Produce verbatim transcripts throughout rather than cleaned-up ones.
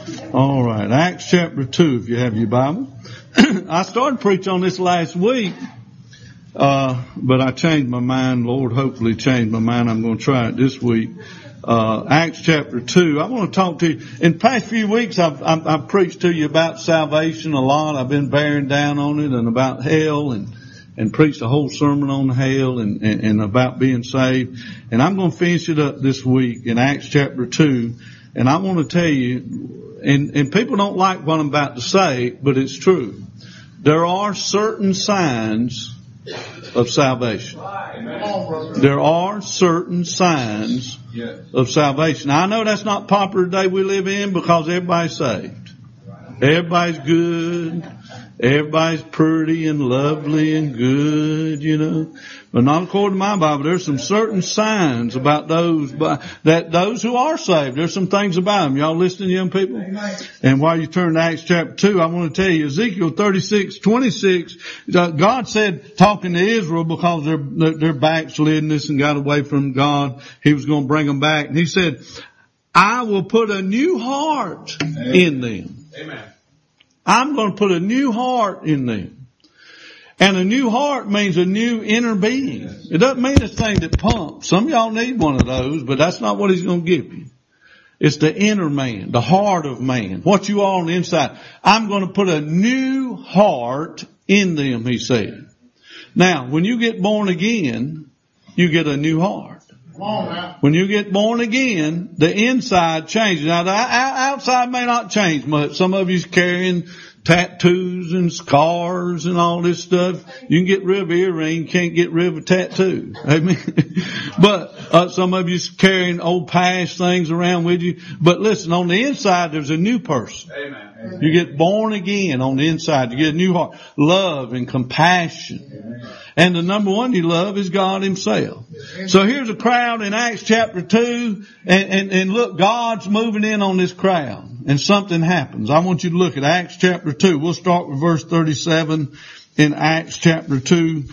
All right, Acts chapter two, if you have your Bible. I started preaching on this last week, uh, but I changed my mind. Lord, hopefully changed my mind. I'm going to try it this week. Uh, Acts chapter two. I want to talk to you. In the past few weeks, I've, I've, I've preached to you about salvation a lot. I've been bearing down on it and about hell and, and preached a whole sermon on hell and, and, and about being saved. And I'm going to finish it up this week in Acts chapter two. And I want to tell you, and, and people don't like what I'm about to say, but it's true. There are certain signs of salvation. There are certain signs of salvation. I know that's not popular today we live in because everybody's saved. Everybody's good. Everybody's pretty and lovely and good, you know. But not according to my Bible. There's some certain signs about those, that those who are saved. There's some things about them. Y'all listening, young people? Amen. And while you turn to Acts chapter two, I want to tell you, Ezekiel thirty-six twenty-six, God said, talking to Israel because their, their backslidness and got away from God, He was going to bring them back. And He said, I will put a new heart Amen. In them. Amen. I'm going to put a new heart in them. And a new heart means a new inner being. It doesn't mean this thing that pumps. Some of y'all need one of those, but that's not what He's going to give you. It's the inner man, the heart of man, what you are on the inside. I'm going to put a new heart in them, He said. Now, when you get born again, you get a new heart. When you get born again, the inside changes. Now, the outside may not change much. Some of you's carrying tattoos and scars and all this stuff. You can get rid of earring, can't get rid of a tattoo. Amen. But uh, some of you's carrying old past things around with you. But listen, on the inside, there's a new person. Amen. You get born again on the inside. You get a new heart. Love and compassion. Amen. And the number one you love is God Himself. So here's a crowd in Acts chapter two, and, and, and look, God's moving in on this crowd, and something happens. I want you to look at Acts chapter two. We'll start with verse thirty-seven in Acts chapter two.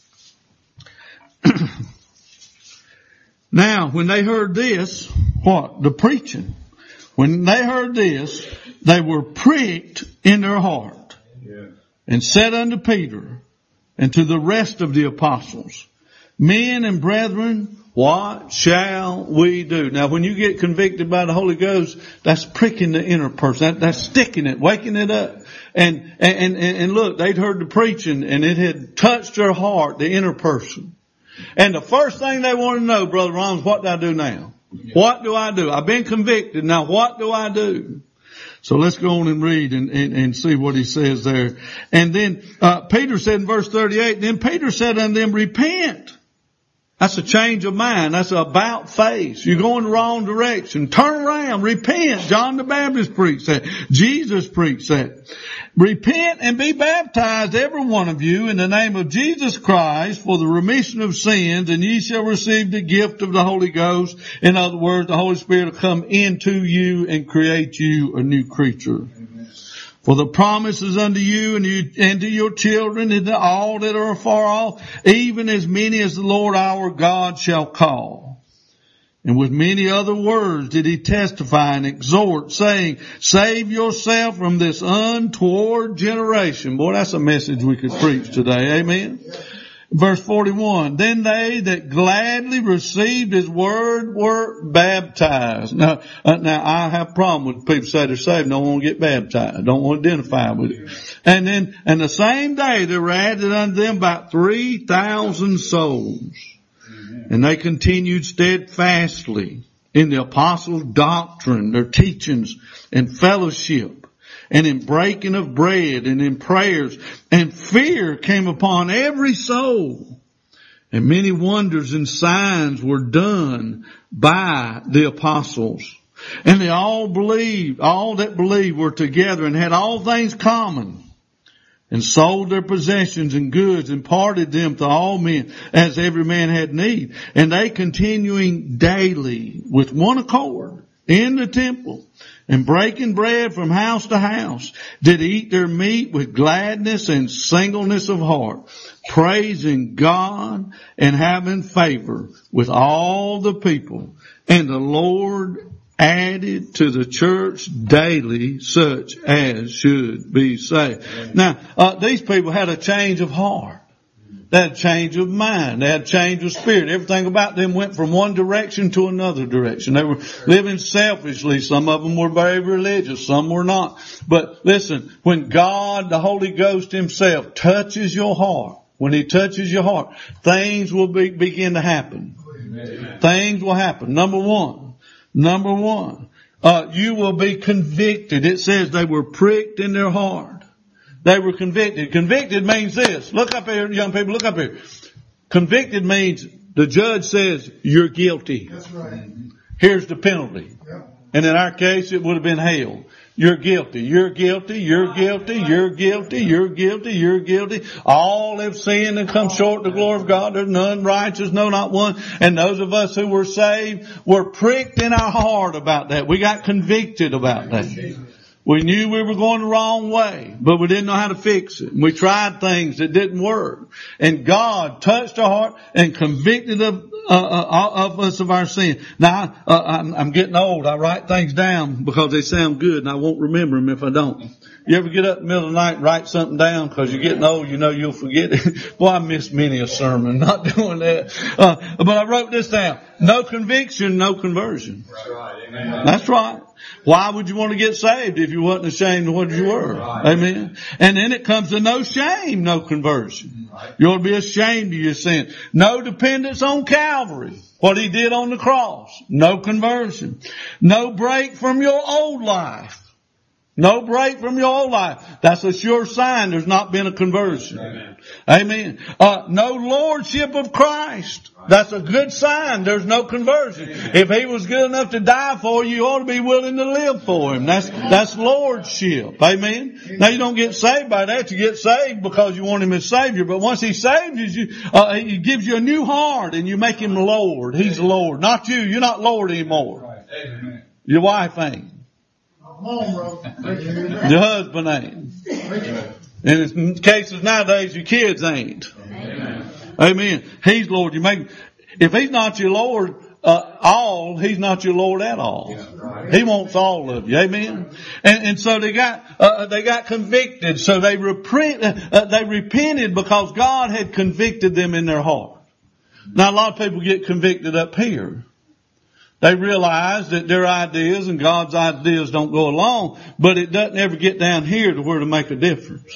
Now, when they heard this, what? The preaching. When they heard this, they were pricked in their heart, and said unto Peter, and to the rest of the apostles, men and brethren, what shall we do? Now, when you get convicted by the Holy Ghost, that's pricking the inner person. That, that's sticking it, waking it up. And, and, and, and look, they'd heard the preaching and it had touched their heart, the inner person. And the first thing they want to know, Brother Ron, is what do I do now? What do I do? I've been convicted. Now, what do I do? So let's go on and read and, and, and see what he says there. And then, uh, Peter said in verse thirty-eight, then Peter said unto them, repent. That's a change of mind. That's a about face. You're going the wrong direction. Turn around. Repent. John the Baptist preached that. Jesus preached that. Repent and be baptized, every one of you, in the name of Jesus Christ for the remission of sins, and ye shall receive the gift of the Holy Ghost. In other words, the Holy Spirit will come into you and create you a new creature. Amen. For the promises unto you and, you and to your children and to all that are afar off, even as many as the Lord our God shall call. And with many other words did he testify and exhort, saying, save yourself from this untoward generation. Boy, that's a message we could preach today. Amen. Verse forty-one, then they that gladly received his word were baptized. Now, uh, now I have a problem with people say they're saved and don't want to get baptized, don't want to identify with it. And then, and the same day there were added unto them about three thousand souls. And they continued steadfastly in the apostles' doctrine, their teachings and fellowship, and in breaking of bread and in prayers. And fear came upon every soul. And many wonders and signs were done by the apostles. And they all believed, all that believed were together and had all things common. And sold their possessions and goods and parted them to all men as every man had need. And they continuing daily with one accord in the temple and breaking bread from house to house did eat their meat with gladness and singleness of heart, praising God and having favor with all the people. And the Lord added to the church daily, such as should be saved. Now, uh, these people had a change of heart. They had a change of mind. They had a change of spirit. Everything about them went from one direction to another direction. They were living selfishly. Some of them were very religious. Some were not. But listen, when God, the Holy Ghost Himself, touches your heart, when He touches your heart, things will be, begin to happen. Amen. Things will happen. Number one. Number one, uh, you will be convicted. It says they were pricked in their heart. They were convicted. Convicted means this. Look up here, young people, look up here. Convicted means the judge says you're guilty. That's right. Here's the penalty. Yep. And in our case, it would have been hell. You're guilty. You're guilty. You're guilty. You're guilty. You're guilty. You're guilty. All have sinned and come short of the glory of God. There's none righteous, no, not one. And those of us who were saved were pricked in our heart about that. We got convicted about that. We knew we were going the wrong way, but we didn't know how to fix it. We tried things that didn't work. And God touched our heart and convicted of, uh, uh, of us of our sin. Now, uh, I'm, I'm getting old. I write things down because they sound good and I won't remember them if I don't. You ever get up in the middle of the night and write something down because you're getting old, you know you'll forget it? Boy, I missed many a sermon not doing that. Uh, but I wrote this down. No conviction, no conversion. That's right. Amen. That's right. Why would you want to get saved if you wasn't ashamed of what you were? Right. Amen. And then it comes to no shame, no conversion. Right. You ought to be ashamed of your sin. No dependence on Calvary. What He did on the cross. No conversion. No break from your old life. No break from your old life. That's a sure sign there's not been a conversion. Amen. Amen. Uh, no lordship of Christ. That's a good sign there's no conversion. If He was good enough to die for you, you ought to be willing to live for Him. That's, that's lordship. Amen. Now you don't get saved by that. You get saved because you want Him as Savior. But once He saves you, uh, He gives you a new heart and you make Him Lord. He's Lord. Not you. You're not Lord anymore. Your wife ain't. Come on, bro. Your husband ain't. And in cases nowadays, your kids ain't. Amen. Amen. He's Lord. You make, if He's not your Lord, uh, all, He's not your Lord at all. He wants all of you. Amen. And, and so they got, uh, they got convicted. So they repent, uh, they repented because God had convicted them in their heart. Now a lot of people get convicted up here. They realize that their ideas and God's ideas don't go along, but it doesn't ever get down here to where to make a difference.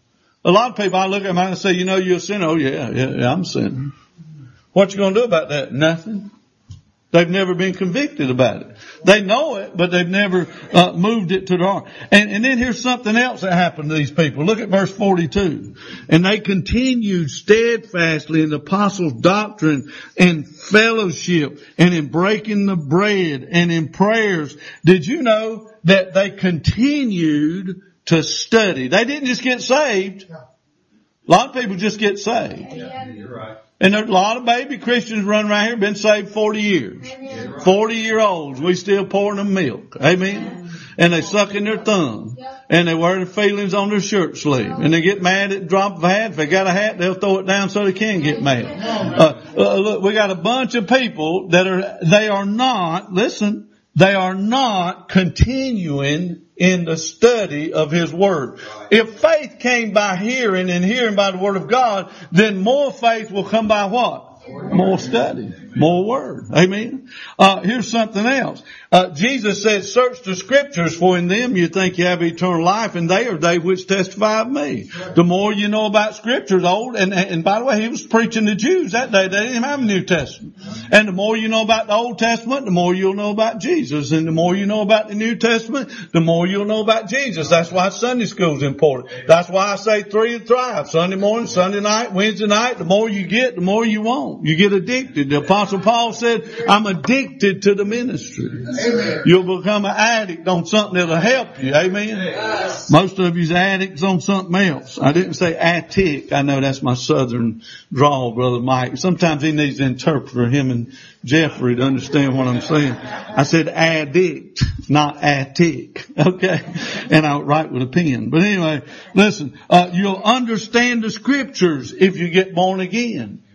A lot of people, I look at them and say, you know, you're a sinner. Oh yeah, yeah, yeah, I'm a sinner. What you going to do about that? Nothing. They've never been convicted about it. They know it, but they've never uh, moved it to their heart. And, and then here's something else that happened to these people. Look at verse forty-two. And they continued steadfastly in the apostles' doctrine and fellowship and in breaking the bread and in prayers. Did you know that they continued to study? They didn't just get saved. A lot of people just get saved. Yeah, you're right. And there's a lot of baby Christians running around here, been saved forty years. forty year olds, we still pouring them milk. Amen. And they sucking their thumb. And they wear their feelings on their shirt sleeve. And they get mad at the drop of a hat. If they got a hat, they'll throw it down so they can get mad. Uh, uh, look, we got a bunch of people that are, they are not, listen, they are not continuing in the study of His Word. If faith came by hearing and hearing by the Word of God, then more faith will come by what? More study. More Word. Amen. Uh, here's something else. Uh, Jesus said, search the Scriptures, for in them you think you have eternal life, and they are they which testify of me. The more you know about Scriptures, old, and, and by the way, He was preaching to Jews that day. They didn't have a New Testament. And the more you know about the Old Testament, the more you'll know about Jesus. And the more you know about the New Testament, the more you'll know about Jesus. That's why Sunday school is important. That's why I say three and thrive. Sunday morning, Sunday night, Wednesday night. The more you get, the more you want. You get addicted. The Apostle Paul said, I'm addicted to the ministry. Amen. You'll become an addict on something that'll help you. Amen. Yes. Most of you's addicts on something else. I didn't say attic. I know that's my southern drawl, Brother Mike. Sometimes he needs to interpret for him and Jeffrey to understand what I'm saying. I said addict, not attic. Okay. And I'll write with a pen. But anyway, listen, uh, you'll understand the Scriptures if you get born again.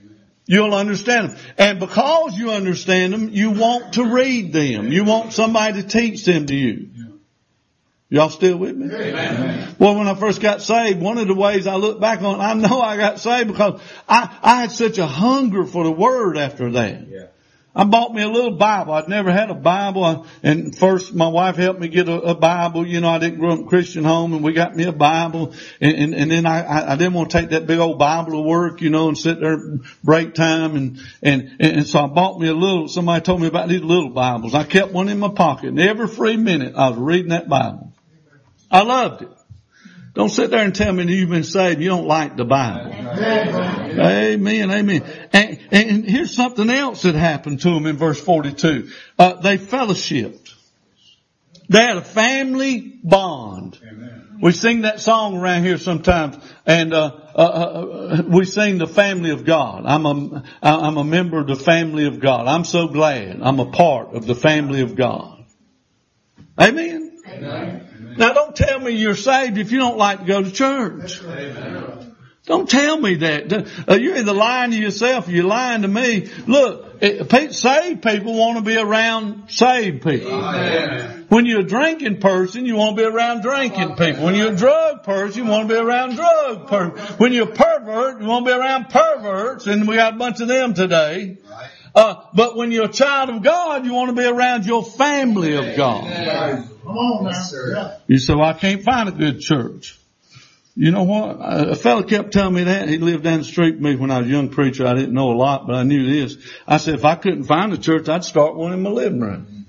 you'll understand them. And because you understand them, you want to read them. You want somebody to teach them to you. Y'all still with me? Amen. Well, when I first got saved, one of the ways I look back on, I know I got saved because I, I had such a hunger for the Word after that. Yeah. I bought me a little Bible. I'd never had a Bible. And first my wife helped me get a, a Bible. You know, I didn't grow up in a Christian home, and we got me a Bible. And, and, and then I, I, I didn't want to take that big old Bible to work, you know, and sit there break time. And, and, and so I bought me a little, somebody told me about these little Bibles. I kept one in my pocket, and every free minute I was reading that Bible. I loved it. Don't sit there and tell me that you've been saved. You don't like the Bible. Amen. Amen. Amen. And, and here's something else that happened to them in verse forty-two. Uh, they fellowshipped. They had a family bond. Amen. We sing that song around here sometimes, and uh, uh, uh we sing the family of God. I'm a I'm a member of the family of God. I'm so glad I'm a part of the family of God. Amen. Amen. Now don't tell me you're saved if you don't like to go to church. Amen. Don't tell me that. You're either lying to yourself or you're lying to me. Look, saved people want to be around saved people. Amen. When you're a drinking person, you want to be around drinking people. When you're a drug person, you want to be around drug person. When you're a pervert, you want to be around perverts, and we got a bunch of them today. Uh, but when you're a child of God, you want to be around your family of God. Amen. Come on now. Sir. You say, well, I can't find a good church. You know what? A fellow kept telling me that. He lived down the street from me when I was a young preacher. I didn't know a lot, but I knew this. I said, if I couldn't find a church, I'd start one in my living room.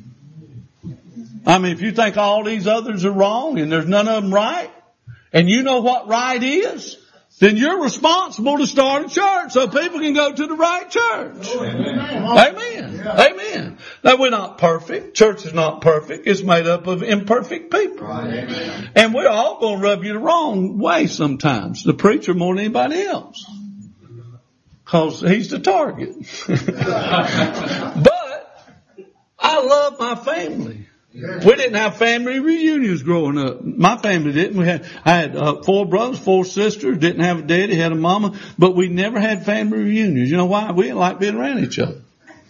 I mean, if you think all these others are wrong and there's none of them right, and you know what right is, then you're responsible to start a church so people can go to the right church. Amen. Amen. Amen. Now, we're not perfect. Church is not perfect. It's made up of imperfect people. Amen. And we're all going to rub you the wrong way sometimes. The preacher more than anybody else. Because he's the target. But I love my family. We didn't have family reunions growing up. My family didn't. We had, I had uh, four brothers, four sisters, didn't have a daddy, had a mama, but we never had family reunions. You know why? We didn't like being around each other.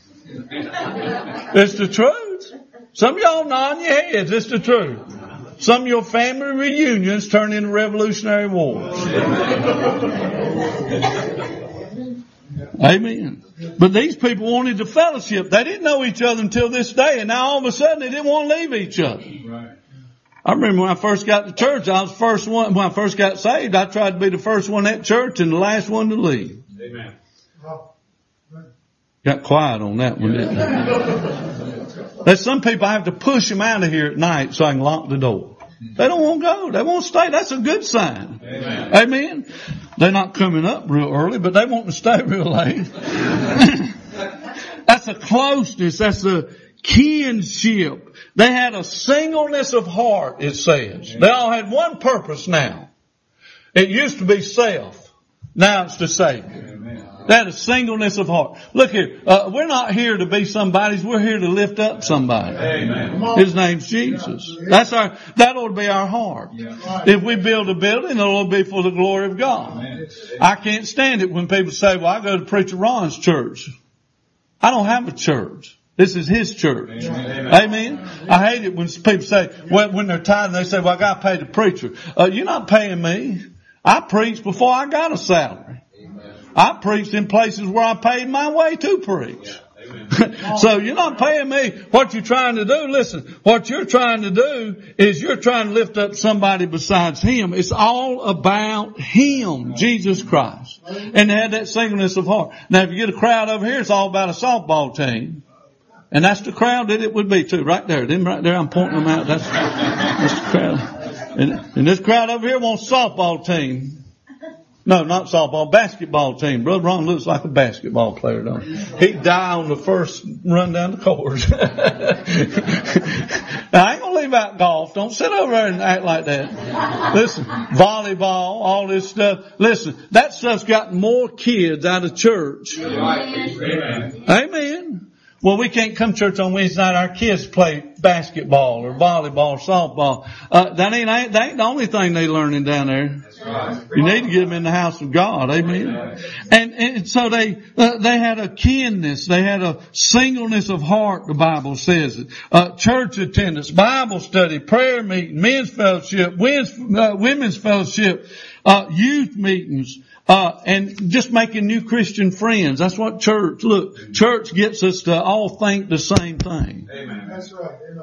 It's the truth. Some of y'all nodding your heads. It's the truth. Some of your family reunions turn into revolutionary wars. Amen. But these people wanted to fellowship. They didn't know each other until this day, and now all of a sudden they didn't want to leave each other. Right. I remember when I first got to church, I was the first one, when I first got saved, I tried to be the first one at church and the last one to leave. Amen. Got quiet on that one, didn't I? There's some people I have to push them out of here at night so I can lock the door. They don't want to go. They want to stay. That's a good sign. Amen. Amen. They're not coming up real early, but they want to stay real late. That's a closeness. That's a kinship. They had a singleness of heart, it says. They all had one purpose now. It used to be self. Now it's the Savior. That is singleness of heart. Look here, uh, we're not here to be somebody's. We're here to lift up somebody. Amen. His name's Jesus. That's our. That ought to be our heart. Yeah. If we build a building, it ought to be for the glory of God. Amen. I can't stand it when people say, "Well, I go to Preacher Ron's church." I don't have a church. This is his church. Amen. Amen. I hate it when people say, well, when they're tithing, they say, "Well, I got to pay the preacher." Uh, you're not paying me. I preached before I got a salary. I preached in places where I paid my way to preach. Yeah, so you're not paying me. What you're trying to do, listen, what you're trying to do is you're trying to lift up somebody besides Him. It's all about Him, Jesus Christ. And they had that singleness of heart. Now if you get a crowd over here, it's all about a softball team. And that's the crowd that it would be too. Right there. Them right there, I'm pointing them out. That's, that's the crowd. And, and this crowd over here wants a softball team. No, not softball, basketball team. Brother Ron looks like a basketball player, don't he? He'd die on the first run down the court. Now, I ain't gonna leave out golf. Don't sit over there and act like that. Listen, volleyball, all this stuff. Listen, that stuff's got more kids out of church. Amen. Amen. well, we can't come to church on Wednesday night. Our kids play basketball or volleyball or softball. Uh, that ain't, that ain't the only thing they learning down there. That's right. You need to get them in the house of God. Amen. And, and so they, uh, they had a keenness. They had a singleness of heart, the Bible says. Uh, church attendance, Bible study, prayer meeting, men's fellowship, women's, uh, women's fellowship, uh, youth meetings. Uh, and just making new Christian friends. That's what church, look, church gets us to all think the same thing. Amen. That's right. Amen.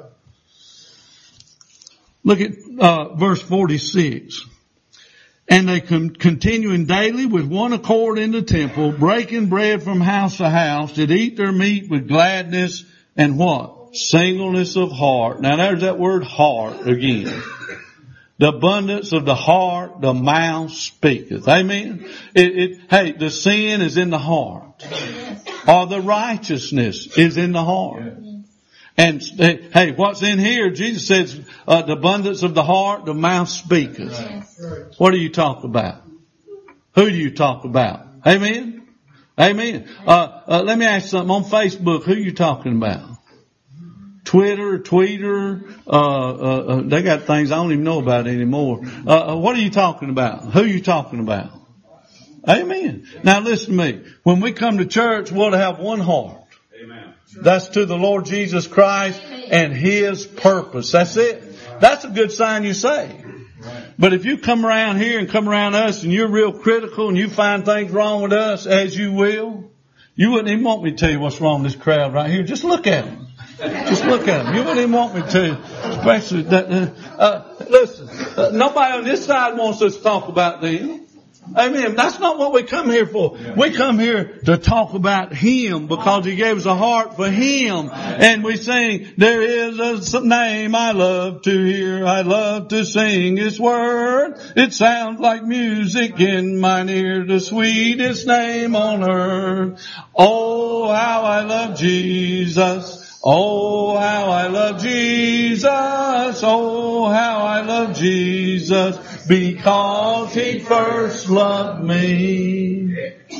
Look at, uh, verse forty-six. And they con- continuing daily with one accord in the temple, breaking bread from house to house, did eat their meat with gladness and what? Singleness of heart. Now there's that word heart again. The abundance of the heart, the mouth speaketh. Amen. It, it, hey, the sin is in the heart. Or the righteousness is in the heart. And hey, what's in here? Jesus says, uh, the abundance of the heart, the mouth speaketh. What do you talk about? Who do you talk about? Amen. Amen. Uh, uh, let me ask you something. On Facebook, who are you talking about? Twitter, Tweeter, uh, uh, uh, they got things I don't even know about anymore. Uh, uh, what are you talking about? Who are you talking about? Amen. Now listen to me. When we come to church, we'll have one heart. Amen. That's to the Lord Jesus Christ and His purpose. That's it. That's a good sign you say. But if you come around here and come around us and you're real critical and you find things wrong with us, as you will, you wouldn't even want me to tell you what's wrong with this crowd right here. Just look at them. Just look at them. You wouldn't even want me to, especially that. Uh, uh, listen, uh, nobody on this side wants us to talk about them. Amen. That's not what we come here for. We come here to talk about Him because He gave us a heart for Him. And we sing, there is a name I love to hear. I love to sing His word. It sounds like music in mine ear. The sweetest name on earth. Oh, how I love Jesus. Oh, how I love Jesus. Oh, how I love Jesus. Because He first loved me.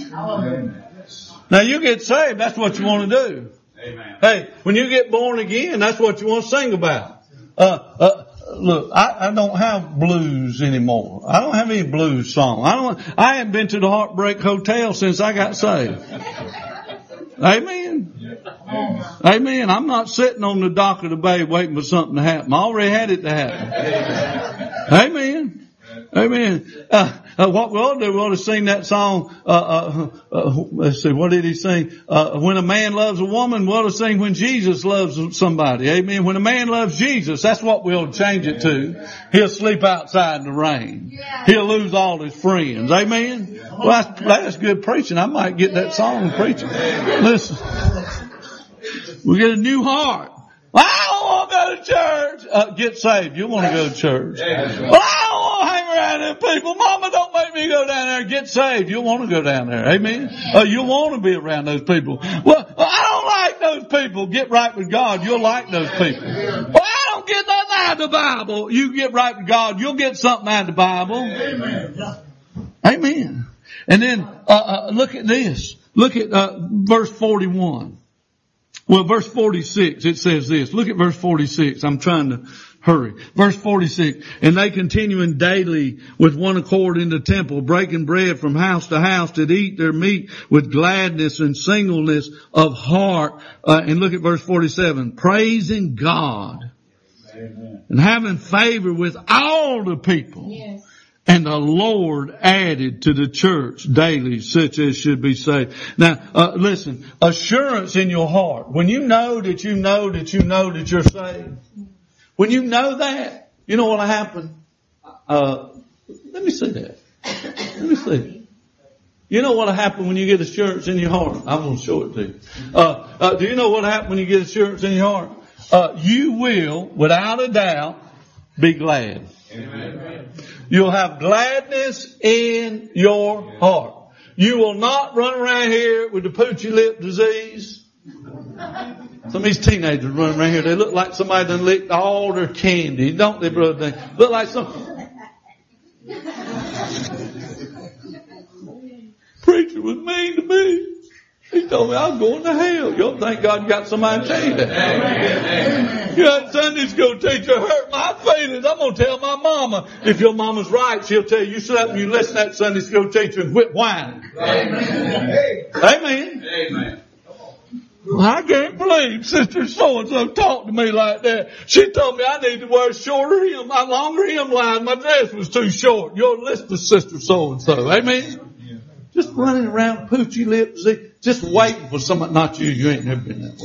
Now you get saved, that's what you want to do. Amen. Hey, when you get born again, that's what you want to sing about. Uh, uh, look, I, I don't have blues anymore. I don't have any blues song. I don't, I haven't been to the Heartbreak Hotel since I got saved. Amen. Amen. I'm not sitting on the dock of the bay waiting for something to happen. I already had it to happen. Amen. Amen. Uh, uh, what we ought to do, we ought to sing that song, uh, uh, uh, let's see, what did he sing? Uh, when a man loves a woman, we ought to sing when Jesus loves somebody. Amen. When a man loves Jesus, that's what we ought to change it to. He'll sleep outside in the rain. He'll lose all his friends. Amen. Well, that's, that's good preaching. I might get that song preaching. Listen. We get a new heart. Well, I don't want to go to church. Uh, get saved. You want to go to church. Well, I don't want to hang around them people. Mama, don't make me go down there. Get saved. You'll want to go down there. Amen. Uh, you'll want to be around those people. Well, I don't like those people. Get right with God. You'll like those people. Well, I don't get nothing out of the Bible. You get right with God. You'll get something out of the Bible. Amen. Amen. And then, uh, uh, look at this. Look at, uh, verse forty-one. Well, verse forty-six, it says this. Look at verse forty-six. I'm trying to hurry. Verse forty-six. And they continuing daily with one accord in the temple, breaking bread from house to house, did eat their meat with gladness and singleness of heart. Uh, and look at verse forty-seven. Praising God. Amen. And having favor with all the people. Yes. And the Lord added to the church daily such as should be saved. Now, uh, listen, assurance in your heart. When you know that you know that you know that you're saved. When you know that, you know what'll happen? Uh, let me see that. Let me see. You know what'll happen when you get assurance in your heart? I'm going to show it to you. Uh, uh, do you know what'll happen when you get assurance in your heart? Uh, you will, without a doubt, be glad. Amen. You'll have gladness in your heart. You will not run around here with the poochy lip disease. Some of these teenagers running around here, they look like somebody done licked all their candy, don't they, brother? They look like some preacher was mean to me. He told me I'm going to hell. You don't think God got somebody to tell you that? Amen. You know, that Sunday school teacher hurt my feelings. I'm going to tell my mama. If your mama's right, she'll tell you, you sit up and you listen to that Sunday school teacher and quit whining. Amen. Amen. Amen. Well, I can't believe Sister So-and-so talked to me like that. She told me I need to wear a shorter hem, a longer hem line. My dress was too short. You're listening to Sister So-and-so. Amen. Just running around poochy lips, just waiting for somebody. Not you. You ain't never been that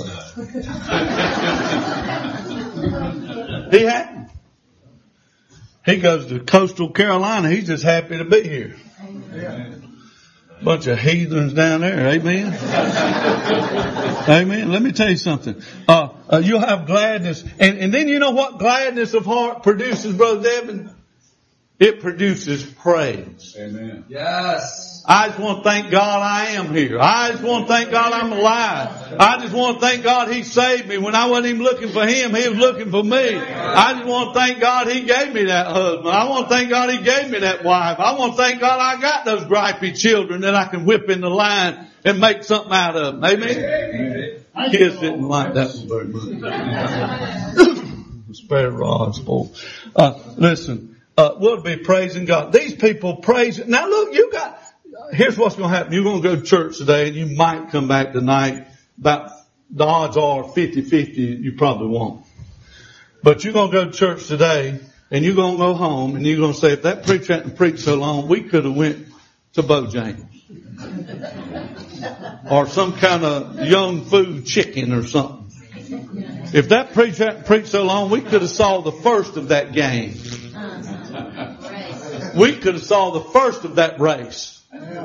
way. He hadn't. He goes to coastal Carolina. He's just happy to be here. Amen. Bunch of heathens down there. Amen. Amen. Let me tell you something. Uh, uh, you'll have gladness. And, and then you know what gladness of heart produces, Brother Devin? It produces praise. Amen. Yes. I just want to thank God I am here. I just want to thank God I'm alive. I just want to thank God He saved me. When I wasn't even looking for Him, He was looking for me. I just want to thank God He gave me that husband. I want to thank God He gave me that wife. I want to thank God I got those gripey children that I can whip in the line and make something out of them. Amen? Amen. Kids didn't like that one very much. Spare rods, boy. Uh, listen, uh, we'll be praising God. These people praise. Now look, you got, here's what's going to happen. You're going to go to church today and you might come back tonight. About the odds are fifty-fifty, you probably won't. But you're going to go to church today and you're going to go home and you're going to say, if that preacher hadn't preached so long, we could have went to Bojangles. Or some kind of young food chicken or something. If that preacher hadn't preached so long, we could have saw the first of that game. We could have saw the first of that race.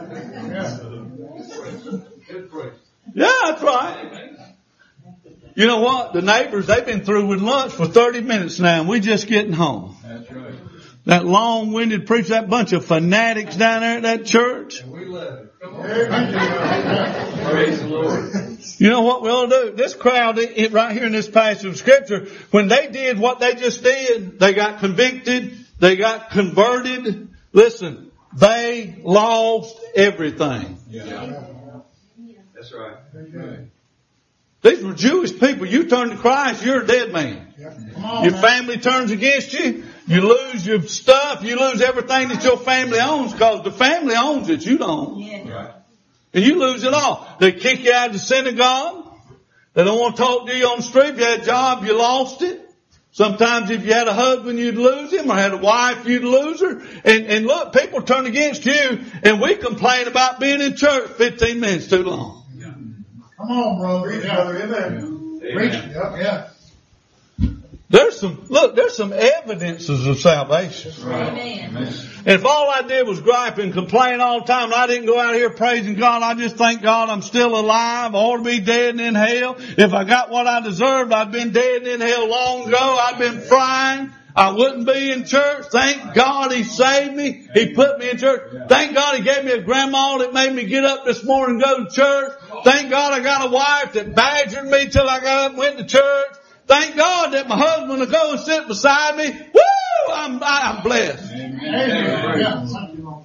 Yeah, that's right. You know what? The neighbors, they've been through with lunch for thirty minutes now and we're just getting home. That's right. That long-winded preacher, that bunch of fanatics down there at that church. And we love it. Come on. Praise the Lord. You know what we'll do? This crowd it, right here in this passage of Scripture, when they did what they just did, they got convicted, they got converted. Listen, they lost everything. Yeah. That's right. Right. These were Jewish people. You turn to Christ, you're a dead man. On, your man. Family turns against you. You lose your stuff. You lose everything that your family owns because the family owns it. You don't. Yeah. Right. And you lose it all. They kick you out of the synagogue. They don't want to talk to you on the street. If you had a job, you lost it. Sometimes if you had a husband, you'd lose him, or had a wife, you'd lose her. And, and look, people turn against you, and we complain about being in church fifteen minutes too long. Yeah. Come on, brother. Reach, brother. Amen. Yeah. Reach. Yep, yeah. There's some, look, there's some evidences of salvation. Right. Amen. And if all I did was gripe and complain all the time, and I didn't go out here praising God, I just thank God I'm still alive. I ought to be dead and in hell. If I got what I deserved, I'd been dead and in hell long ago. I'd been frying. I wouldn't be in church. Thank God He saved me. He put me in church. Thank God He gave me a grandma that made me get up this morning and go to church. Thank God I got a wife that badgered me till I got up and went to church. Thank God that my husband will go and sit beside me. Woo! I'm, I'm blessed. Amen.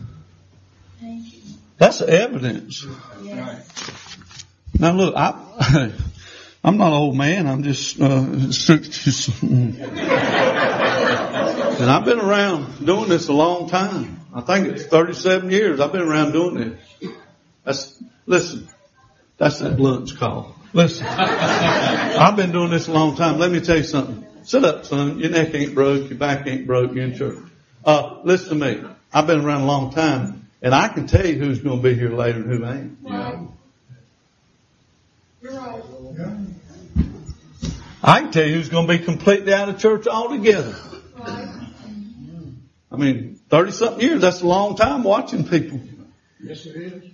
That's the evidence. Now look, I, I'm not an old man. I'm just, uh, and I've been around doing this a long time. I think it's thirty-seven years I've been around doing this. That's, listen, that's that lunch call. Listen, I've been doing this a long time. Let me tell you something. Sit up, son. Your neck ain't broke. Your back ain't broke. You're in church. Uh, listen to me. I've been around a long time, and I can tell you who's going to be here later and who ain't. Yeah. You're right. I can tell you who's going to be completely out of church altogether. I mean, thirty-something years, that's a long time watching people. Yes, it is.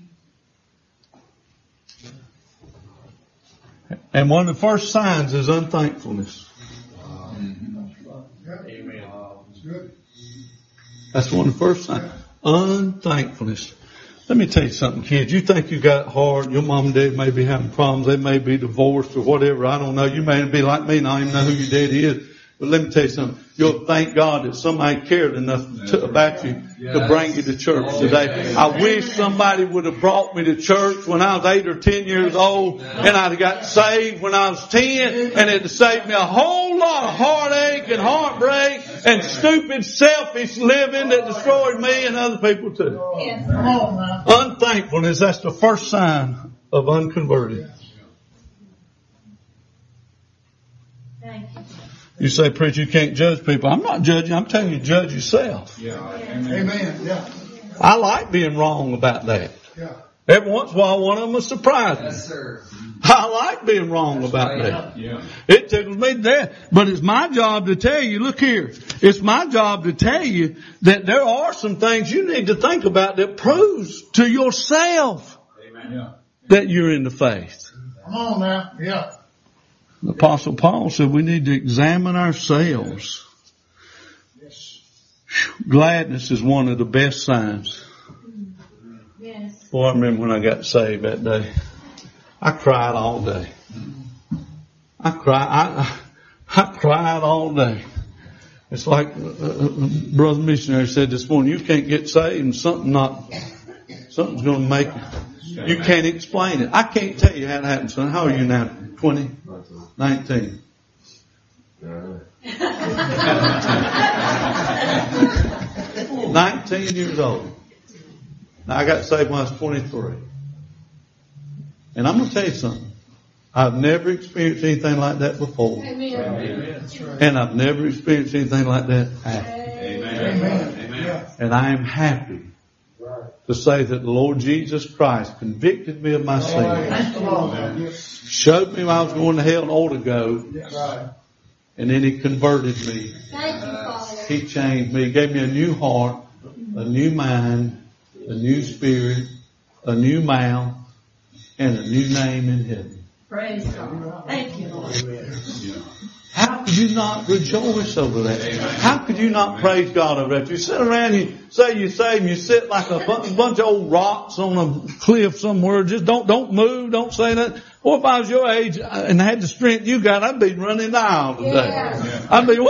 And one of the first signs is unthankfulness. Amen. That's one of the first signs. Unthankfulness. Let me tell you something, kids. You think you got it hard. Your mom and dad may be having problems. They may be divorced or whatever. I don't know. You may be like me and I don't even know who your daddy is. But let me tell you something. You'll thank God that somebody cared enough to, about you to bring you to church today. I wish somebody would have brought me to church when I was eight or ten years old, and I'd have got saved when I was ten, and it'd have saved me a whole lot of heartache and heartbreak and stupid, selfish living that destroyed me and other people too. Unthankfulness, that's the first sign of unconverted. You say, preacher, you can't judge people. I'm not judging. I'm telling you, judge yourself. Yeah. Amen. Yeah. I like being wrong about that. Yeah. Every once in a while, one of them will surprise me. Yes, sir. I like being wrong That's about right. that. Yeah. It tickles me to death. But it's my job to tell you, look here, it's my job to tell you that there are some things you need to think about that proves to yourself Amen. Yeah. that you're in the faith. Come on now. Yeah. The Apostle Paul said we need to examine ourselves. Yes. Gladness is one of the best signs. Yes. Boy, I remember when I got saved that day. I cried all day. I cried. I, I cried all day. It's like uh, uh, brother missionary said this morning. You can't get saved, and something not, something's going to make you. You can't explain it. I can't tell you how it happened, son. How are you now? Twenty, nineteen. Nineteen years old. Now I got saved when I was twenty-three. And I'm going to tell you something. I've never experienced anything like that before. Amen. And I've never experienced anything like that after. Amen. Amen. And I am happy to say that the Lord Jesus Christ convicted me of my sin. Thank the Lord. Yes. Showed me I was going to hell and ought to go. Yes. Right. And then He converted me. Thank you, Father. He changed me. He gave me a new heart, a new mind, a new spirit, a new mouth, and a new name in heaven. Praise God. Thank you, Lord. How could you not rejoice over that? How could you not praise God over that? You sit around, you say you saved, you sit like a bunch, bunch of old rocks on a cliff somewhere. Just don't, don't move, don't say nothing. Or if I was your age and had the strength you got, I'd be running the aisle today. Yeah. I'd be, woo,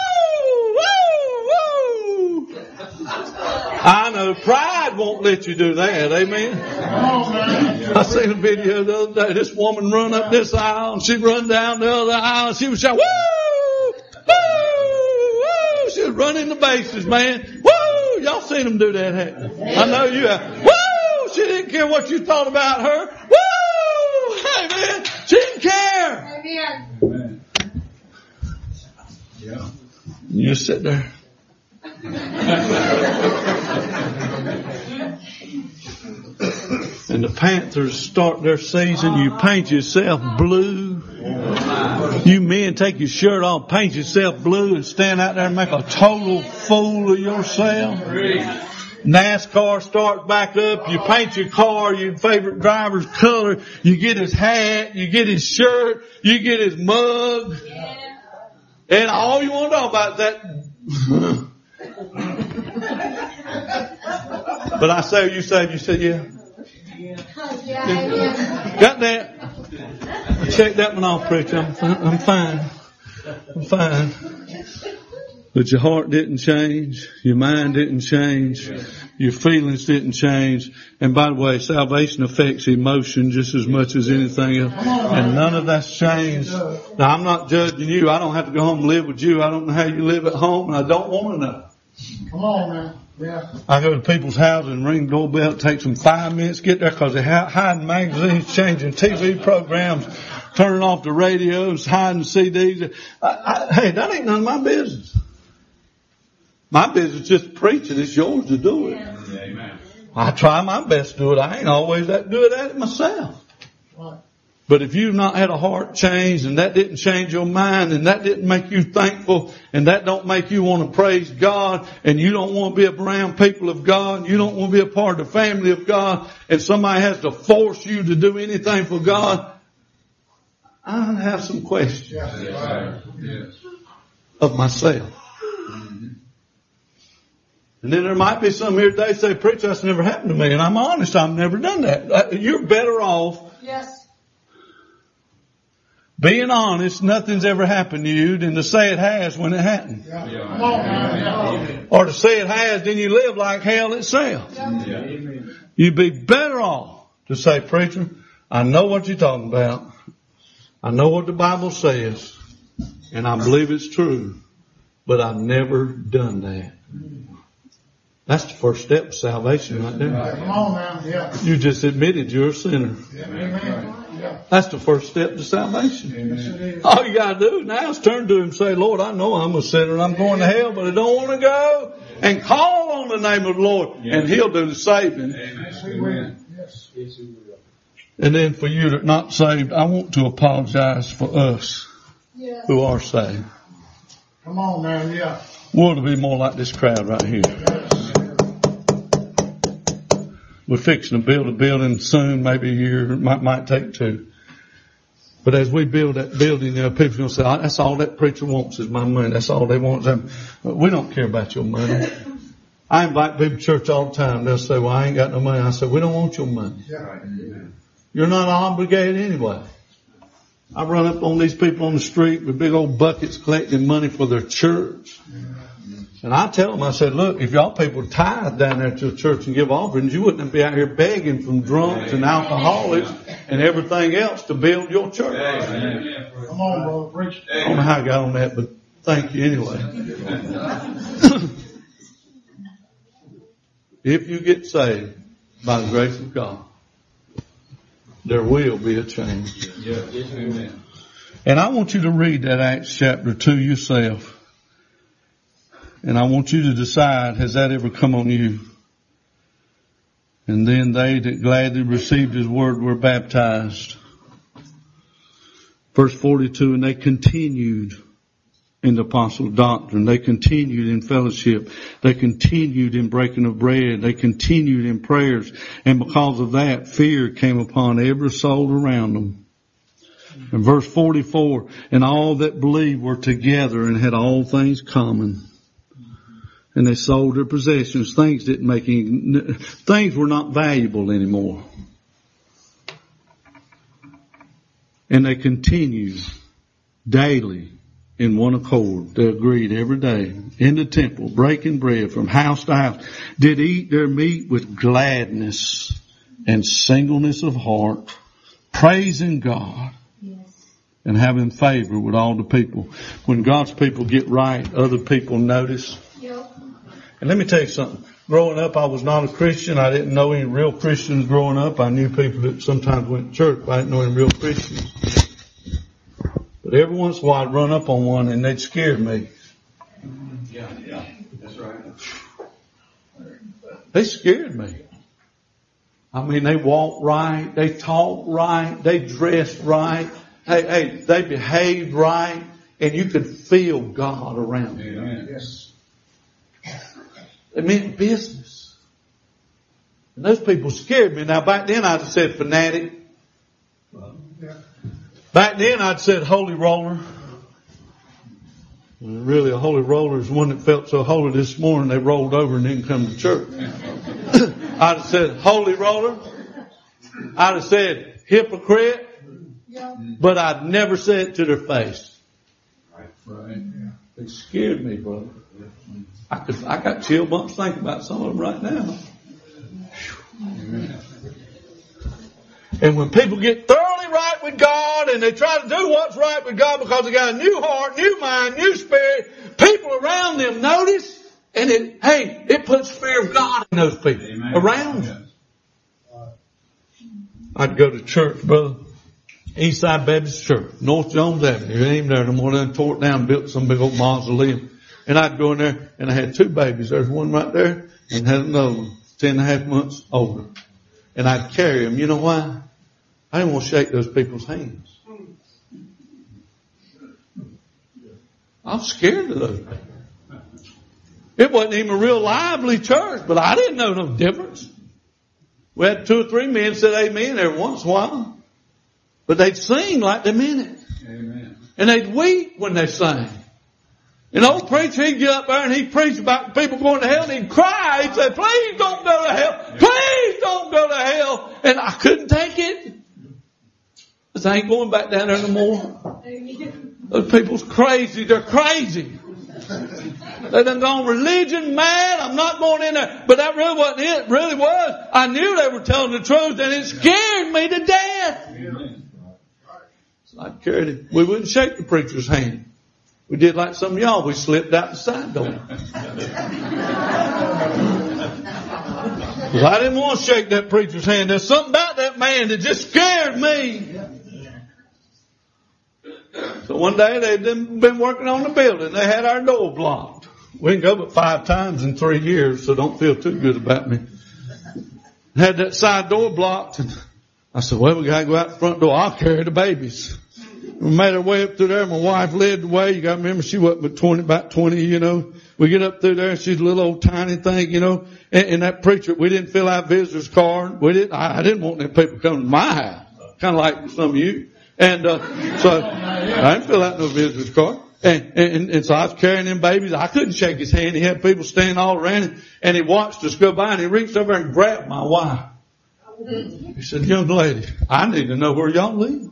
woo, woo. I know pride won't let you do that. Amen. I seen a video the other day. This woman run up this aisle and she run down the other aisle and she was shouting, woo, woo, woo. She was running the bases, man. Woo! Y'all seen them do that, haven't you? I know you have. Woo! She didn't care what you thought about her. Woo! Hey, man, she didn't care. Amen. Yeah. You just sit there. And the Panthers start their season, you paint yourself blue. You men take your shirt off, paint yourself blue and stand out there and make a total fool of yourself. NASCAR starts back up, you paint your car, your favorite driver's color, you get his hat, you get his shirt, you get his mug. And all you want to know about that. But I say, you saved, you said, yeah. Yeah. Got that? Check that one off, preacher. I'm, fi- I'm fine. I'm fine. But your heart didn't change. Your mind didn't change. Your feelings didn't change. And by the way, salvation affects emotion just as much as anything else. And none of that's changed. Now, I'm not judging you. I don't have to go home and live with you. I don't know how you live at home, and I don't want to know. Come on now. Yeah. I go to people's houses and ring the doorbell. It takes them five minutes to get there because they're hiding magazines, changing T V programs, turning off the radios, hiding C Ds. I, I, hey, that ain't none of my business. My business is just preaching. It's yours to do it. Amen. I try my best to do it. I ain't always that good at it myself. Right. But if you've not had a heart change and that didn't change your mind and that didn't make you thankful and that don't make you want to praise God and you don't want to be around people of God and you don't want to be a part of the family of God and somebody has to force you to do anything for God, I have some questions Yeah. Yes. of myself. And then there might be some here today say, preacher, that's never happened to me. And I'm honest, I've never done that. You're better off Yes. being honest, nothing's ever happened to you than to say it has when it happened. Yeah. Come on now. Yeah. Or to say it has, then you live like hell itself. Yeah. You'd be better off to say, preacher, I know what you're talking about. I know what the Bible says. And I believe it's true. But I've never done that. That's the first step of salvation right there. Come on now. Yeah. You just admitted you're a sinner. Yeah. Amen. Yeah. That's the first step to salvation. Yes, it is. All you got to do now is turn to Him and say, Lord, I know I'm a sinner and I'm going to hell, but I don't want to go. And call on the name of the Lord, and He'll do the saving. Yes, He will. Yes. Yes, He will. And then for you that are not saved, I want to apologize for us Yeah. who are saved. Come on now. Yeah. We're to be more like this crowd right here. We're fixing to build a building soon, maybe a year, it might, might take two. But as we build that building, you know, people are going to say, oh, that's all that preacher wants is my money. That's all they want. We don't care about your money. I invite people to church all the time. They'll say, well, I ain't got no money. I say, we don't want your money. Yeah. You're not obligated anyway. I run up on these people on the street with big old buckets collecting money for their church. And I tell them, I said, look, if y'all people tithe down there to the church and give offerings, you wouldn't be out here begging from drunks and alcoholics and everything else to build your church. Come on, brother. Preach. I don't know how I got on that, but thank you anyway. If you get saved by the grace of God, there will be a change. And I want you to read that Acts chapter two yourself. And I want you to decide, has that ever come on you? And then they that gladly received His word were baptized. Verse forty-two, and they continued in the apostle doctrine. They continued in fellowship. They continued in breaking of bread. They continued in prayers. And because of that, fear came upon every soul around them. And verse forty-four, and all that believed were together and had all things common. And they sold their possessions. Things didn't make any, things were not valuable anymore. And they continued daily in one accord. They agreed every day in the temple, breaking bread from house to house, did eat their meat with gladness and singleness of heart, praising God. Yes. And having favor with all the people. When God's people get right, other people notice. Yep. And let me tell you something. Growing up, I was not a Christian. I didn't know any real Christians growing up. I knew people that sometimes went to church, but I didn't know any real Christians. But every once in a while I'd run up on one and they'd scare me. Yeah, yeah, that's right. They scared me. I mean, they walked right, they talked right, they dressed right, hey, hey, they behaved right, and you could feel God around them. Amen. Yes. They meant business. And those people scared me. Now back then I'd have said fanatic. Yeah. Back then I'd said holy roller. And really a holy roller is one that felt so holy this morning they rolled over and didn't come to church. I'd have said holy roller. I'd have said hypocrite. Yep. But I'd never say it to their face. Right. Right. They scared me, brother. I could, I got chill bumps thinking about some of them right now. Amen. And when people get thoroughly right with God and they try to do what's right with God because they got a new heart, new mind, new spirit, people around them notice, and it, hey, it puts fear of God in those people. Amen. Around them. I'd go to church, brother. Eastside Baptist Church, North Jones Avenue. It ain't even there no more. They tore it down and built some big old mausoleum. And I'd go in there and I had two babies. There's one right there and had another one, ten and a half months older. And I'd carry them. You know why? I didn't want to shake those people's hands. I was scared of those people. It wasn't even a real lively church, but I didn't know no difference. We had two or three men said amen every once in a while. But they'd sing like they meant it. Amen. And they'd weep when they sang. And old preacher, he'd get up there and he'd preach about people going to hell and he'd cry. He'd say, please don't go to hell. Please don't go to hell. And I couldn't take it. I said, I ain't going back down there no more. Those people's crazy. They're crazy. They done gone religion mad. I'm not going in there. But that really wasn't it. It really was. I knew they were telling the truth and it scared me to death. So I carried it. We wouldn't shake the preacher's hand. We did like some of y'all. We slipped out the side door. Because I didn't want to shake that preacher's hand. There's something about that man that just scared me. So one day they'd been working on the building. They had our door blocked. We didn't go but five times in three years, so don't feel too good about me. Had that side door blocked. And I said, well, we got to go out the front door. I'll carry the babies. We made our way up through there. My wife led the way. You got to remember, she wasn't but twenty, about twenty, you know. We get up through there and she's a little old tiny thing, you know. And, and that preacher, we didn't fill out visitors card. We didn't, I, I didn't want them people coming to my house. Kind of like some of you. And, uh, so I didn't fill out no visitors card. And, and, and so I was carrying them babies. I couldn't shake his hand. He had people standing all around him. And he watched us go by and he reached over and grabbed my wife. He said, young lady, I need to know where y'all live.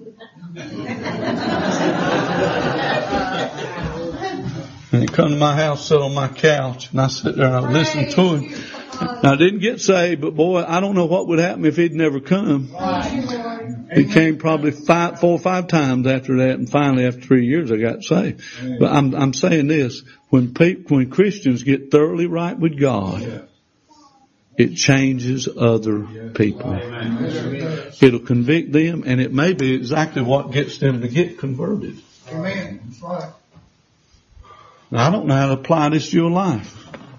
And he come to my house, sit on my couch, and I sit there and I listened to him. Now, I didn't get saved, but boy, I don't know what would happen if he'd never come. He came probably five, four or five times after that, and finally, after three years, I got saved. But I'm, I'm saying this: when people, when Christians get thoroughly right with God, it changes other people. It'll convict them, and it may be exactly what gets them to get converted. Amen. That's right. Now, I don't know how to apply this to your life.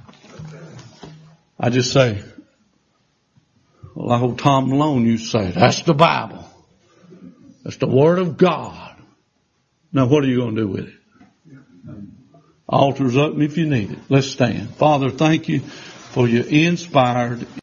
I just say, like old Tom Malone used to say, that's the Bible. That's the Word of God. Now, what are you going to do with it? Altar's open if you need it. Let's stand. Father, thank you for your inspired